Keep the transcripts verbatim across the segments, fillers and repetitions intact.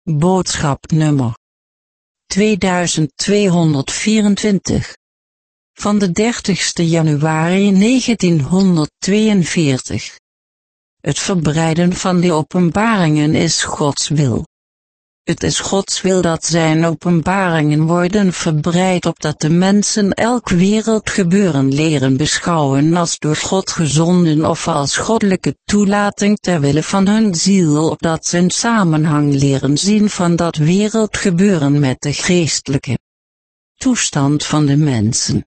Boodschap nummer tweeduizend tweehonderdvierentwintig van de dertigste januari negentienhonderdtweeënveertig. Het verbreiden van de openbaringen is Gods wil. Het is Gods wil dat zijn openbaringen worden verbreid, opdat de mensen elk wereldgebeuren leren beschouwen als door God gezonden of als goddelijke toelating ter wille van hun ziel, opdat ze een samenhang leren zien van dat wereldgebeuren met de geestelijke toestand van de mensen.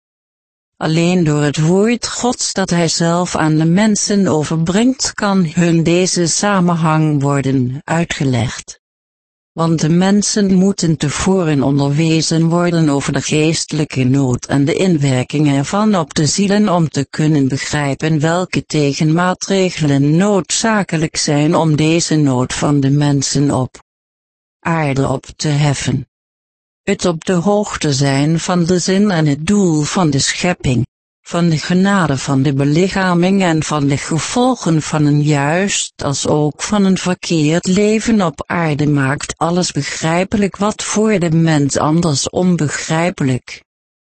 Alleen door het woord Gods dat Hij zelf aan de mensen overbrengt, kan hun deze samenhang worden uitgelegd. Want de mensen moeten tevoren onderwezen worden over de geestelijke nood en de inwerking ervan op de zielen, om te kunnen begrijpen welke tegenmaatregelen noodzakelijk zijn om deze nood van de mensen op aarde op te heffen. Het op de hoogte zijn van de zin en het doel van de schepping, van de genade van de belichaming en van de gevolgen van een juist als ook van een verkeerd leven op aarde maakt alles begrijpelijk wat voor de mens anders onbegrijpelijk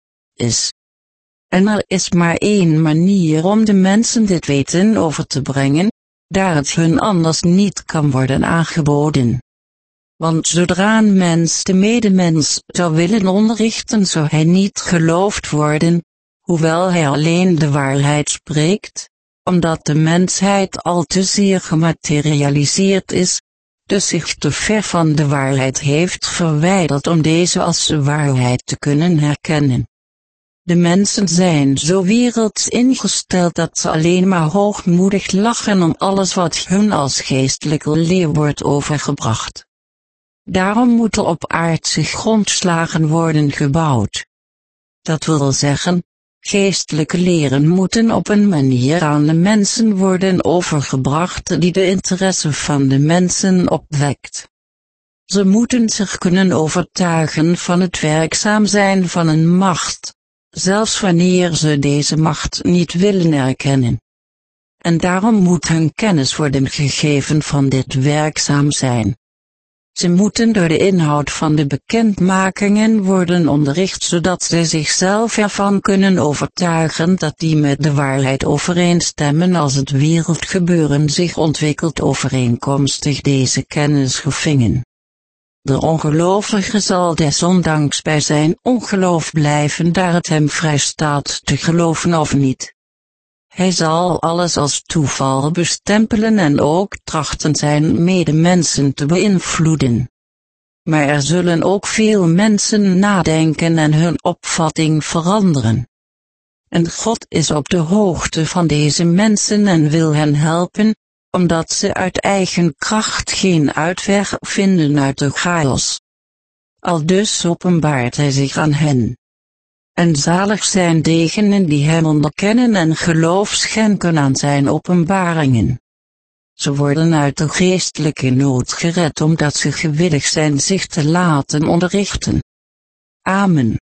is. En er is maar één manier om de mensen dit weten over te brengen, daar het hun anders niet kan worden aangeboden. Want zodra een mens de medemens zou willen onderrichten, zou hij niet geloofd worden, hoewel hij alleen de waarheid spreekt, omdat de mensheid al te zeer gematerialiseerd is, dus zich te ver van de waarheid heeft verwijderd om deze als waarheid te kunnen herkennen. De mensen zijn zo werelds ingesteld dat ze alleen maar hoogmoedig lachen om alles wat hun als geestelijke leer wordt overgebracht. Daarom moeten op aardse grondslagen worden gebouwd. Dat wil zeggen, geestelijke leren moeten op een manier aan de mensen worden overgebracht die de interesse van de mensen opwekt. Ze moeten zich kunnen overtuigen van het werkzaam zijn van een macht, zelfs wanneer ze deze macht niet willen erkennen. En daarom moet hun kennis worden gegeven van dit werkzaam zijn. Ze moeten door de inhoud van de bekendmakingen worden onderricht, zodat ze zichzelf ervan kunnen overtuigen dat die met de waarheid overeenstemmen als het wereldgebeuren zich ontwikkelt overeenkomstig deze kennisgevingen. De ongelovige zal desondanks bij zijn ongeloof blijven, daar het hem vrijstaat te geloven of niet. Hij zal alles als toeval bestempelen en ook trachten zijn medemensen te beïnvloeden. Maar er zullen ook veel mensen nadenken en hun opvatting veranderen. En God is op de hoogte van deze mensen en wil hen helpen, omdat ze uit eigen kracht geen uitweg vinden uit de chaos. Aldus openbaart Hij zich aan hen. En zalig zijn degenen die Hem onderkennen en geloof schenken aan zijn openbaringen. Ze worden uit de geestelijke nood gered omdat ze gewillig zijn zich te laten onderrichten. Amen.